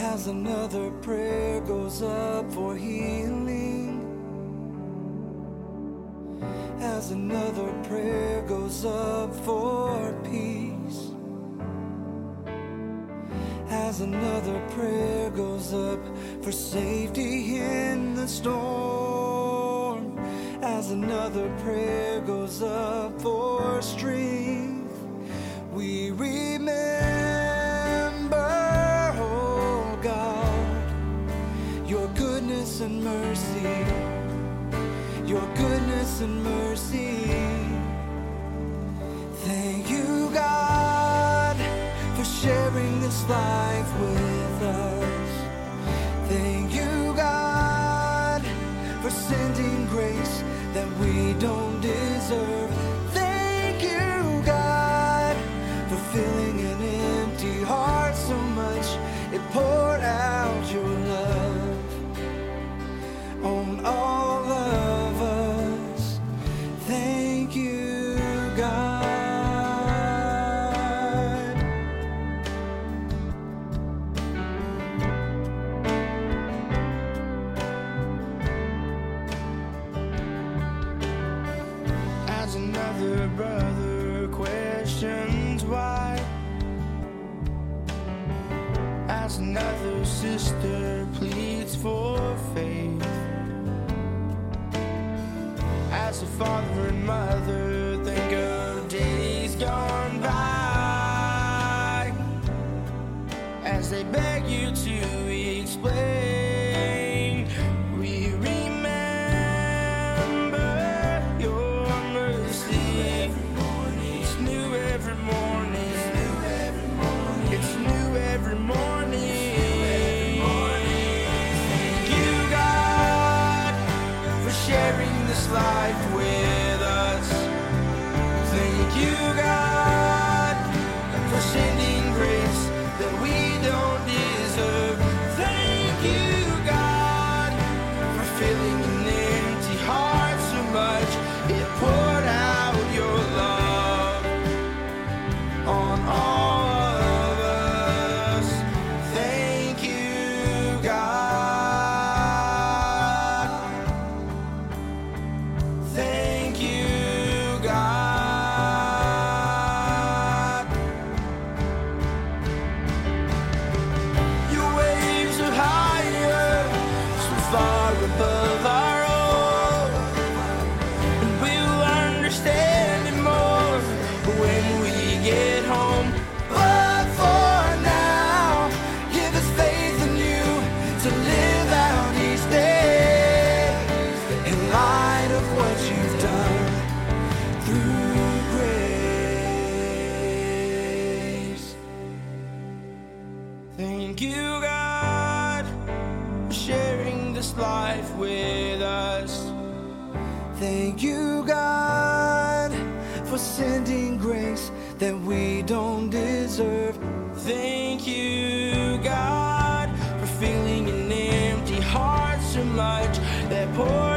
as another prayer goes up for healing, as another prayer goes up for peace, as another prayer goes up for safety in the storm, as another prayer goes up for strength, we remember, oh God, your goodness and mercy, your goodness and mercy. Thank you, God, for sharing this life with us. Thank you, God, for sending grace that we don't deserve. Thank you, God, for filling an empty heart so much it poured out your love on all of us. Thank you, God. As another brother questions why, as another sister pleads for faith, as a father and mother think of days gone by, as they beg you to explain, we remember your mercy. It's new every morning. It's new every morning. Thank you, God, for sharing this life with us. Thank you, God, for sending grace that we don't deserve. Thank you, God, for filling an empty heart so much it poured out your love on all of us. Thank you, God. Thank you, God. Your waves are higher, so far above our own, and we'll understand it more when we get home. But for now, give us faith in you to live out each day in light of what you've done through grace. Thank you, God, for sharing this life with us. Thank you, God, for sending grace that we don't deserve. Thank you, God, for filling an empty heart so much that pours